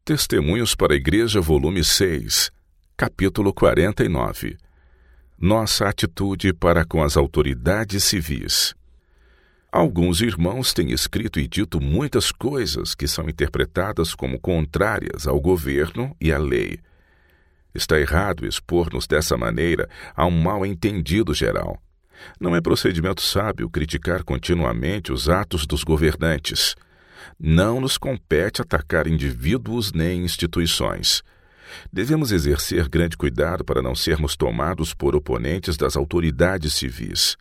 Testemunhos para a Igreja, volume 6, capítulo 49. Nossa atitude para com as autoridades civis. Alguns irmãos têm escrito e dito muitas coisas que são interpretadas como contrárias ao governo e à lei. Está errado expor-nos dessa maneira a um mal-entendido geral. Não é procedimento sábio criticar continuamente os atos dos governantes. Não nos compete atacar indivíduos nem instituições. Devemos exercer grande cuidado para não sermos tomados por oponentes das autoridades civis.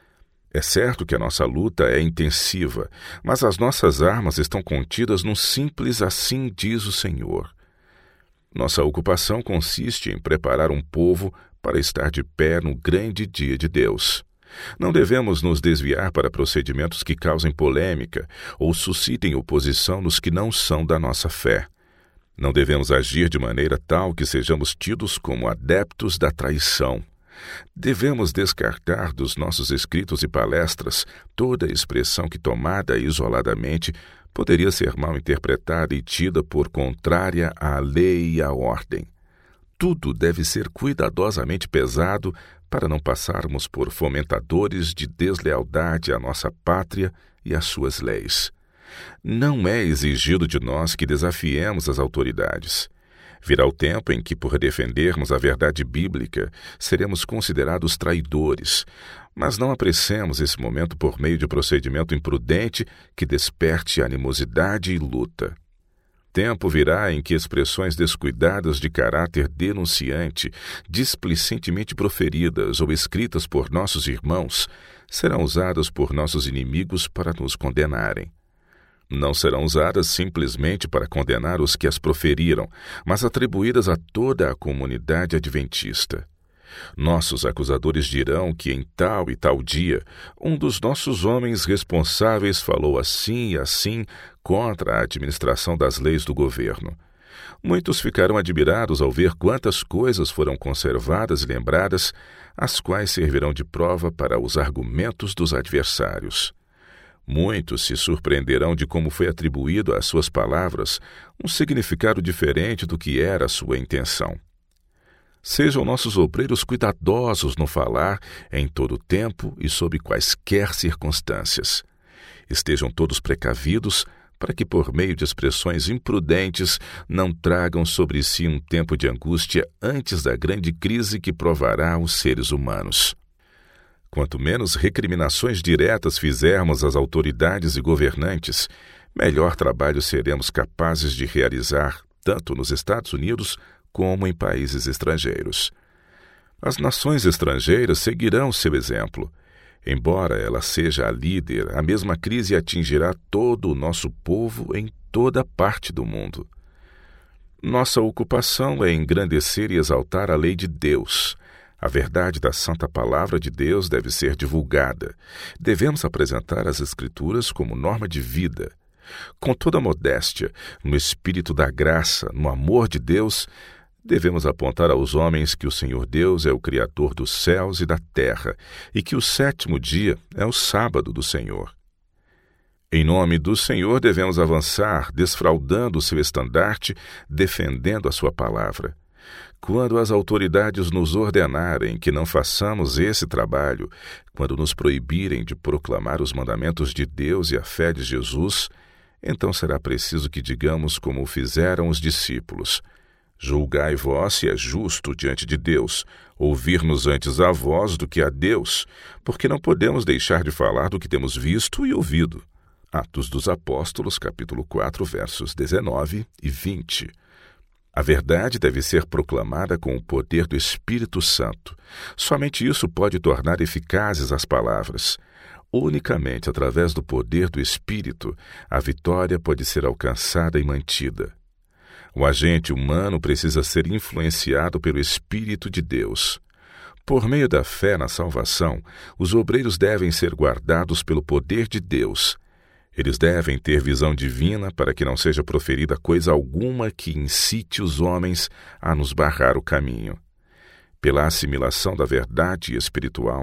É certo que a nossa luta é intensiva, mas as nossas armas estão contidas num simples "assim diz o Senhor". Nossa ocupação consiste em preparar um povo para estar de pé no grande dia de Deus. Não devemos nos desviar para procedimentos que causem polêmica ou suscitem oposição nos que não são da nossa fé. Não devemos agir de maneira tal que sejamos tidos como adeptos da traição. Devemos descartar dos nossos escritos e palestras toda expressão que, tomada isoladamente, poderia ser mal interpretada e tida por contrária à lei e à ordem. Tudo deve ser cuidadosamente pesado para não passarmos por fomentadores de deslealdade à nossa pátria e às suas leis. Não é exigido de nós que desafiemos as autoridades. Virá o tempo em que, por defendermos a verdade bíblica, seremos considerados traidores, mas não apressemos esse momento por meio de procedimento imprudente que desperte animosidade e luta. Tempo virá em que expressões descuidadas de caráter denunciante, displicentemente proferidas ou escritas por nossos irmãos, serão usadas por nossos inimigos para nos condenarem. Não serão usadas simplesmente para condenar os que as proferiram, mas atribuídas a toda a comunidade adventista. Nossos acusadores dirão que em tal e tal dia, um dos nossos homens responsáveis falou assim e assim contra a administração das leis do governo. Muitos ficarão admirados ao ver quantas coisas foram conservadas e lembradas, as quais servirão de prova para os argumentos dos adversários. Muitos se surpreenderão de como foi atribuído às suas palavras um significado diferente do que era a sua intenção. Sejam nossos obreiros cuidadosos no falar em todo o tempo e sob quaisquer circunstâncias. Estejam todos precavidos para que, por meio de expressões imprudentes, não tragam sobre si um tempo de angústia antes da grande crise que provará os seres humanos. Quanto menos recriminações diretas fizermos às autoridades e governantes, melhor trabalho seremos capazes de realizar, tanto nos Estados Unidos como em países estrangeiros. As nações estrangeiras seguirão seu exemplo. Embora ela seja a líder, a mesma crise atingirá todo o nosso povo em toda parte do mundo. Nossa ocupação é engrandecer e exaltar a lei de Deus. A verdade da Santa Palavra de Deus deve ser divulgada. Devemos apresentar as Escrituras como norma de vida. Com toda modéstia, no espírito da graça, no amor de Deus, devemos apontar aos homens que o Senhor Deus é o Criador dos céus e da terra e que o 7º dia é o sábado do Senhor. Em nome do Senhor devemos avançar, desfraldando o seu estandarte, defendendo a sua palavra. Quando as autoridades nos ordenarem que não façamos esse trabalho, quando nos proibirem de proclamar os mandamentos de Deus e a fé de Jesus, então será preciso que digamos como fizeram os discípulos: julgai vós se é justo diante de Deus, ouvir-nos antes a vós do que a Deus, porque não podemos deixar de falar do que temos visto e ouvido. Atos dos Apóstolos, capítulo 4, versos 19 e 20. A verdade deve ser proclamada com o poder do Espírito Santo. Somente isso pode tornar eficazes as palavras. Unicamente através do poder do Espírito, a vitória pode ser alcançada e mantida. O agente humano precisa ser influenciado pelo Espírito de Deus. Por meio da fé na salvação, os obreiros devem ser guardados pelo poder de Deus. Eles devem ter visão divina para que não seja proferida coisa alguma que incite os homens a nos barrar o caminho. Pela assimilação da verdade espiritual,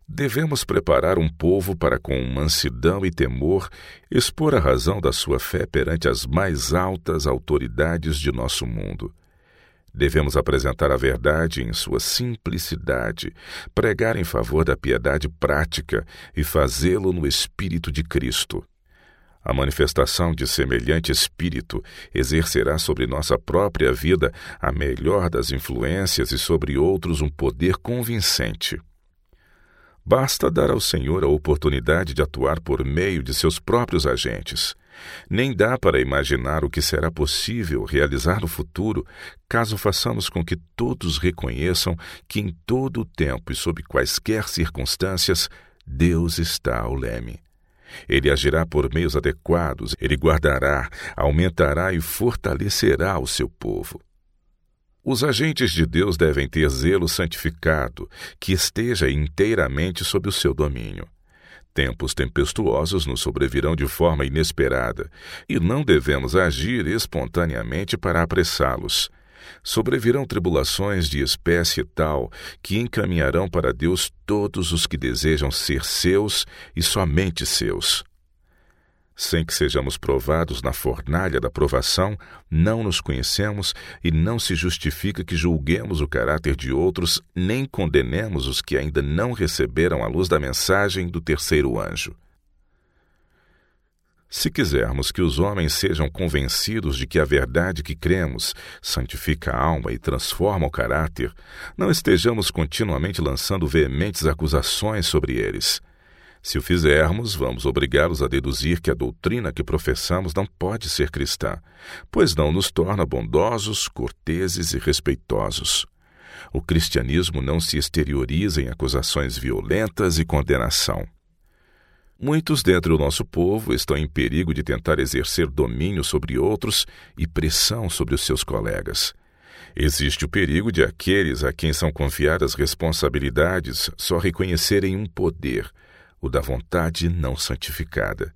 Devemos preparar um povo para, com mansidão e temor, expor a razão da sua fé perante as mais altas autoridades de nosso mundo. Devemos apresentar a verdade em sua simplicidade, pregar em favor da piedade prática e fazê-lo no Espírito de Cristo. A manifestação de semelhante Espírito exercerá sobre nossa própria vida a melhor das influências e sobre outros um poder convincente. Basta dar ao Senhor a oportunidade de atuar por meio de seus próprios agentes. Nem dá para imaginar o que será possível realizar no futuro, caso façamos com que todos reconheçam que em todo o tempo e sob quaisquer circunstâncias, Deus está ao leme. Ele agirá por meios adequados, ele guardará, aumentará e fortalecerá o seu povo. Os agentes de Deus devem ter zelo santificado, que esteja inteiramente sob o seu domínio. Tempos tempestuosos nos sobrevirão de forma inesperada, e não devemos agir espontaneamente para apressá-los. Sobrevirão tribulações de espécie tal que encaminharão para Deus todos os que desejam ser seus e somente seus. Sem que sejamos provados na fornalha da provação, não nos conhecemos e não se justifica que julguemos o caráter de outros, nem condenemos os que ainda não receberam a luz da mensagem do terceiro anjo. Se quisermos que os homens sejam convencidos de que a verdade que cremos santifica a alma e transforma o caráter, não estejamos continuamente lançando veementes acusações sobre eles. Se o fizermos, vamos obrigá-los a deduzir que a doutrina que professamos não pode ser cristã, pois não nos torna bondosos, corteses e respeitosos. O cristianismo não se exterioriza em acusações violentas e condenação. Muitos dentre o nosso povo estão em perigo de tentar exercer domínio sobre outros e pressão sobre os seus colegas. Existe o perigo de aqueles a quem são confiadas responsabilidades só reconhecerem um poder, o da vontade não santificada.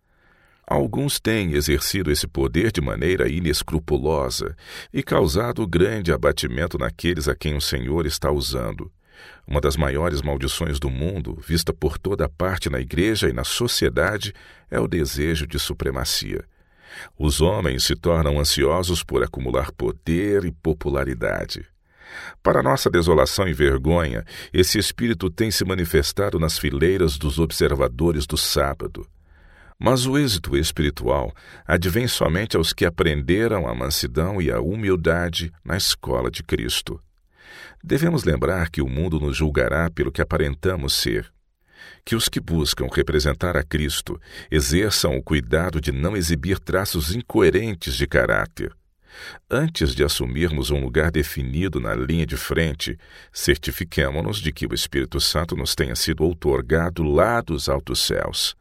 Alguns têm exercido esse poder de maneira inescrupulosa e causado grande abatimento naqueles a quem o Senhor está usando. Uma das maiores maldições do mundo, vista por toda parte na igreja e na sociedade, é o desejo de supremacia. Os homens se tornam ansiosos por acumular poder e popularidade. Para nossa desolação e vergonha, esse espírito tem se manifestado nas fileiras dos observadores do sábado. Mas o êxito espiritual advém somente aos que aprenderam a mansidão e a humildade na escola de Cristo. Devemos lembrar que o mundo nos julgará pelo que aparentamos ser. Que os que buscam representar a Cristo exerçam o cuidado de não exibir traços incoerentes de caráter. Antes de assumirmos um lugar definido na linha de frente, certifiquemo-nos de que o Espírito Santo nos tenha sido outorgado lá dos altos céus.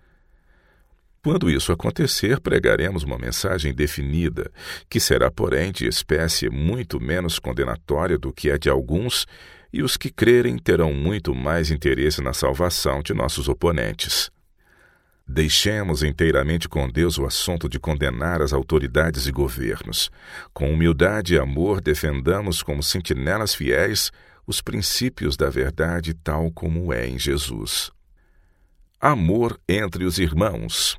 Quando isso acontecer, pregaremos uma mensagem definida, que será, porém, de espécie muito menos condenatória do que a de alguns, e os que crerem terão muito mais interesse na salvação de nossos oponentes. Deixemos inteiramente com Deus o assunto de condenar as autoridades e governos. Com humildade e amor, defendamos como sentinelas fiéis os princípios da verdade tal como é em Jesus. Amor entre os irmãos.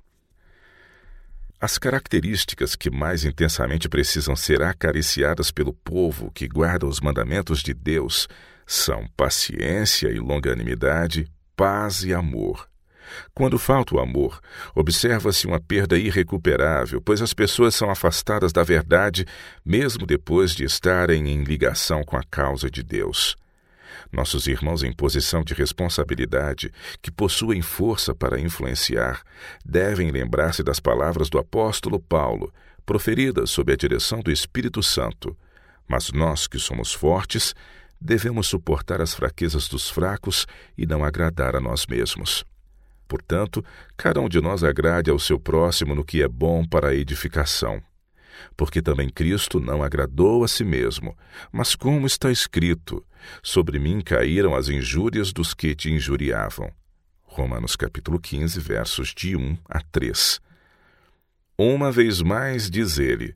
As características que mais intensamente precisam ser acariciadas pelo povo que guarda os mandamentos de Deus são paciência e longanimidade, paz e amor. Quando falta o amor, observa-se uma perda irrecuperável, pois as pessoas são afastadas da verdade mesmo depois de estarem em ligação com a causa de Deus. Nossos irmãos em posição de responsabilidade, que possuem força para influenciar, devem lembrar-se das palavras do apóstolo Paulo, proferidas sob a direção do Espírito Santo. Mas nós, que somos fortes, devemos suportar as fraquezas dos fracos e não agradar a nós mesmos. Portanto, cada um de nós agrade ao seu próximo no que é bom para a edificação. Porque também Cristo não agradou a si mesmo, mas como está escrito, sobre mim caíram as injúrias dos que te injuriavam. Romanos capítulo 15, versos de 1 a 3. Uma vez mais diz ele,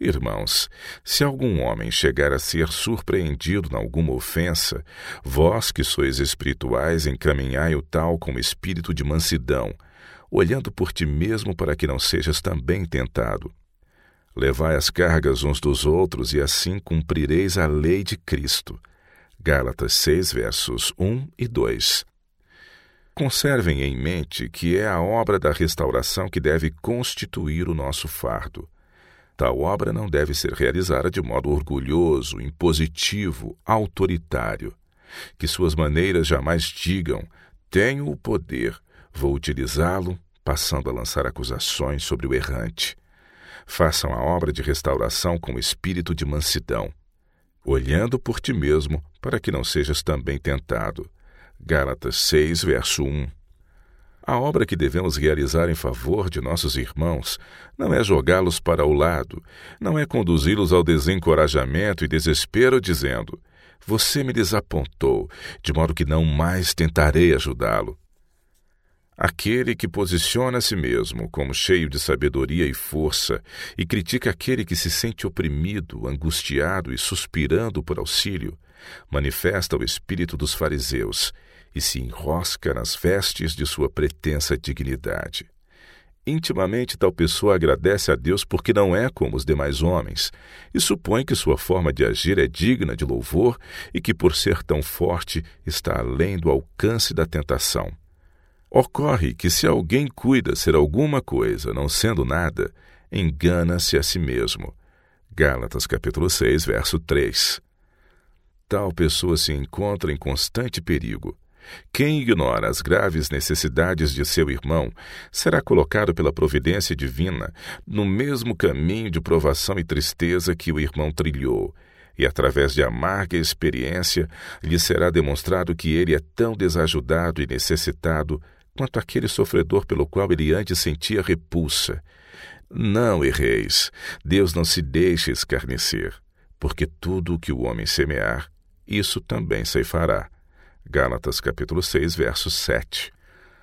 Irmãos, se algum homem chegar a ser surpreendido em alguma ofensa, vós que sois espirituais, encaminhai o tal com espírito de mansidão, olhando por ti mesmo para que não sejas também tentado. Levai as cargas uns dos outros e assim cumprireis a lei de Cristo. Gálatas 6, versos 1 e 2. Conservem em mente que é a obra da restauração que deve constituir o nosso fardo. Tal obra não deve ser realizada de modo orgulhoso, impositivo, autoritário. Que suas maneiras jamais digam: tenho o poder, vou utilizá-lo, passando a lançar acusações sobre o errante. Façam a obra de restauração com espírito de mansidão, olhando por ti mesmo para que não sejas também tentado. Gálatas 6, verso 1. A obra que devemos realizar em favor de nossos irmãos não é jogá-los para o lado, não é conduzi-los ao desencorajamento e desespero dizendo: você me desapontou, de modo que não mais tentarei ajudá-lo. Aquele que posiciona a si mesmo como cheio de sabedoria e força e critica aquele que se sente oprimido, angustiado e suspirando por auxílio, manifesta o espírito dos fariseus e se enrosca nas vestes de sua pretensa dignidade. Intimamente, tal pessoa agradece a Deus porque não é como os demais homens e supõe que sua forma de agir é digna de louvor e que, por ser tão forte, está além do alcance da tentação. Ocorre que se alguém cuida ser alguma coisa, não sendo nada, engana-se a si mesmo. Gálatas capítulo 6, verso 3. Tal pessoa se encontra em constante perigo. Quem ignora as graves necessidades de seu irmão será colocado pela providência divina no mesmo caminho de provação e tristeza que o irmão trilhou, e através de amarga experiência lhe será demonstrado que ele é tão desajudado e necessitado quanto aquele sofredor pelo qual ele antes sentia repulsa. Não erreis, Deus não se deixa escarnecer, porque tudo o que o homem semear, isso também ceifará. Gálatas capítulo 6, verso 7.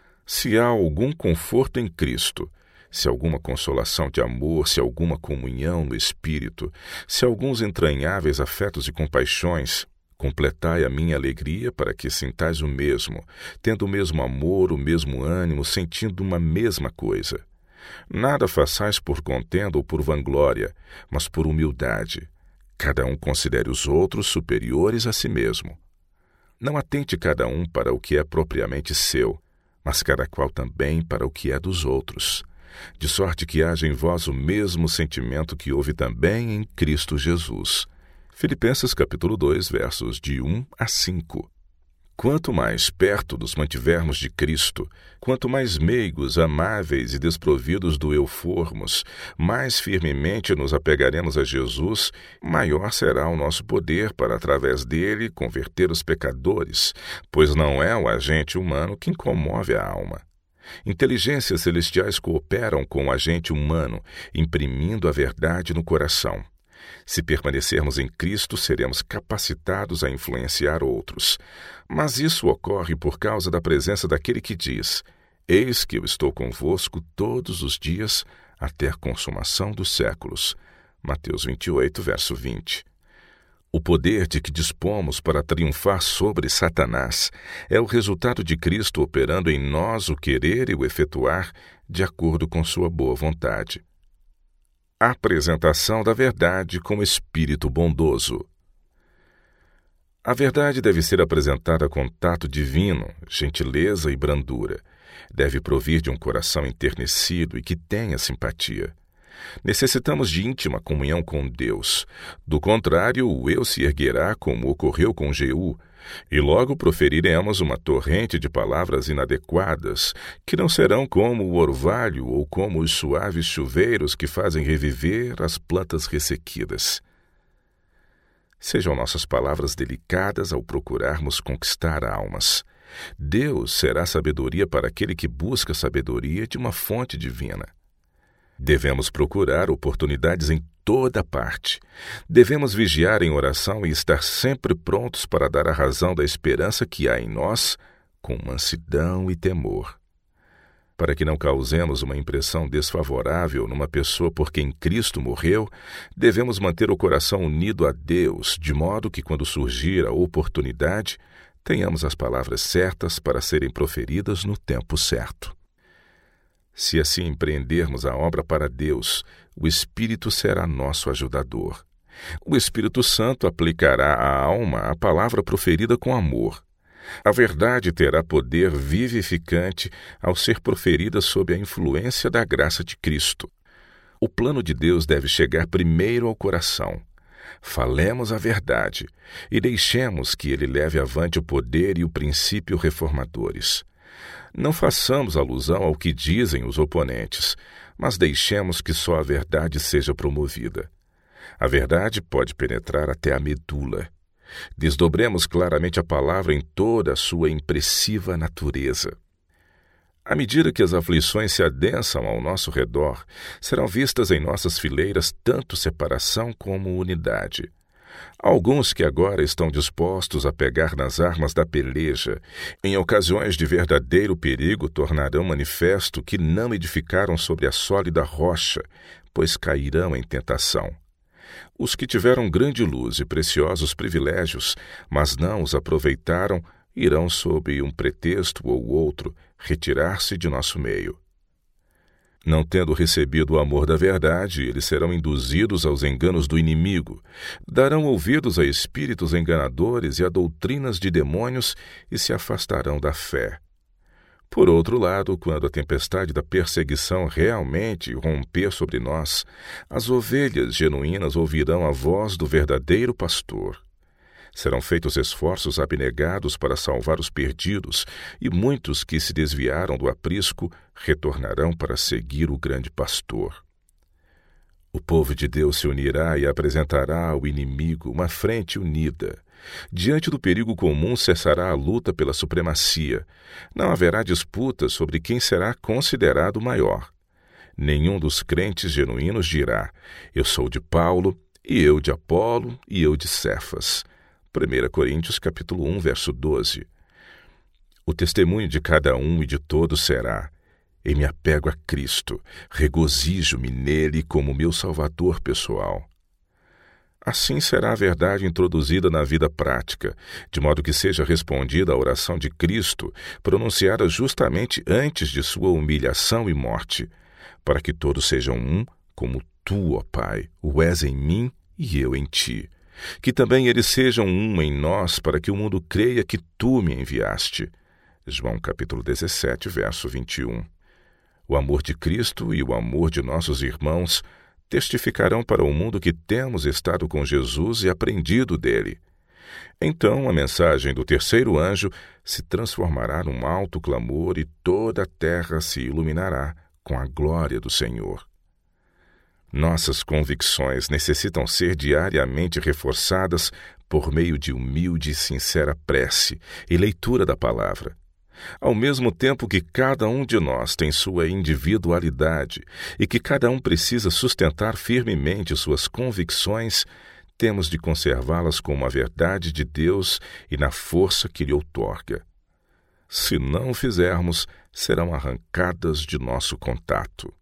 Se há algum conforto em Cristo, se alguma consolação de amor, se alguma comunhão no Espírito, se alguns entranháveis afetos e compaixões, completai a minha alegria para que sintais o mesmo, tendo o mesmo amor, o mesmo ânimo, sentindo uma mesma coisa. Nada façais por contenda ou por vanglória, mas por humildade. Cada um considere os outros superiores a si mesmo. Não atente cada um para o que é propriamente seu, mas cada qual também para o que é dos outros, de sorte que haja em vós o mesmo sentimento que houve também em Cristo Jesus. Filipenses capítulo 2, versos de 1 a 5. Quanto mais perto nos mantivermos de Cristo, quanto mais meigos, amáveis e desprovidos do eu formos, mais firmemente nos apegaremos a Jesus, maior será o nosso poder para, através dele, converter os pecadores, pois não é o agente humano que incomove a alma. Inteligências celestiais cooperam com o agente humano, imprimindo a verdade no coração. Se permanecermos em Cristo, seremos capacitados a influenciar outros. Mas isso ocorre por causa da presença daquele que diz: eis que eu estou convosco todos os dias até a consumação dos séculos. Mateus 28, verso 20. O poder de que dispomos para triunfar sobre Satanás é o resultado de Cristo operando em nós o querer e o efetuar de acordo com sua boa vontade. A apresentação da verdade com espírito bondoso. A verdade deve ser apresentada com tato divino, gentileza e brandura. Deve provir de um coração enternecido e que tenha simpatia. Necessitamos de íntima comunhão com Deus. Do contrário, o eu se erguerá como ocorreu com Jeú, e logo proferiremos uma torrente de palavras inadequadas, que não serão como o orvalho ou como os suaves chuveiros que fazem reviver as plantas ressequidas. Sejam nossas palavras delicadas ao procurarmos conquistar almas. Deus será sabedoria para aquele que busca sabedoria de uma fonte divina. Devemos procurar oportunidades em toda parte. Devemos vigiar em oração e estar sempre prontos para dar a razão da esperança que há em nós, com mansidão e temor. Para que não causemos uma impressão desfavorável numa pessoa por quem Cristo morreu, devemos manter o coração unido a Deus, de modo que, quando surgir a oportunidade, tenhamos as palavras certas para serem proferidas no tempo certo. Se assim empreendermos a obra para Deus, o Espírito será nosso ajudador. O Espírito Santo aplicará à alma a palavra proferida com amor. A verdade terá poder vivificante ao ser proferida sob a influência da graça de Cristo. O plano de Deus deve chegar primeiro ao coração. Falemos a verdade e deixemos que Ele leve avante o poder e o princípio reformadores. Não façamos alusão ao que dizem os oponentes, mas deixemos que só a verdade seja promovida. A verdade pode penetrar até a medula. Desdobremos claramente a palavra em toda a sua impressiva natureza. À medida que as aflições se adensam ao nosso redor, serão vistas em nossas fileiras tanto separação como unidade. Alguns que agora estão dispostos a pegar nas armas da peleja, em ocasiões de verdadeiro perigo, tornarão manifesto que não edificaram sobre a sólida rocha, pois cairão em tentação. Os que tiveram grande luz e preciosos privilégios, mas não os aproveitaram, irão, sob um pretexto ou outro, retirar-se de nosso meio. Não tendo recebido o amor da verdade, eles serão induzidos aos enganos do inimigo, darão ouvidos a espíritos enganadores e a doutrinas de demônios e se afastarão da fé. Por outro lado, quando a tempestade da perseguição realmente romper sobre nós, as ovelhas genuínas ouvirão a voz do verdadeiro pastor. Serão feitos esforços abnegados para salvar os perdidos, e muitos que se desviaram do aprisco retornarão para seguir o grande pastor. O povo de Deus se unirá e apresentará ao inimigo uma frente unida. Diante do perigo comum cessará a luta pela supremacia. Não haverá disputa sobre quem será considerado maior. Nenhum dos crentes genuínos dirá: eu sou de Paulo, e eu de Apolo, e eu de Cefas. 1 Coríntios capítulo 1, verso 12. O testemunho de cada um e de todos será: eu me apego a Cristo, regozijo-me nele como meu Salvador pessoal. Assim será a verdade introduzida na vida prática, de modo que seja respondida a oração de Cristo, pronunciada justamente antes de sua humilhação e morte, para que todos sejam um, como tu, ó Pai, o és em mim e eu em ti. Que também eles sejam um em nós, para que o mundo creia que tu me enviaste. João capítulo 17, verso 21. O amor de Cristo e o amor de nossos irmãos testificarão para o mundo que temos estado com Jesus e aprendido dele. Então a mensagem do terceiro anjo se transformará num alto clamor e toda a terra se iluminará com a glória do Senhor. Nossas convicções necessitam ser diariamente reforçadas por meio de humilde e sincera prece e leitura da palavra. Ao mesmo tempo que cada um de nós tem sua individualidade e que cada um precisa sustentar firmemente suas convicções, temos de conservá-las como a verdade de Deus e na força que lhe outorga. Se não o fizermos, serão arrancadas de nosso contato.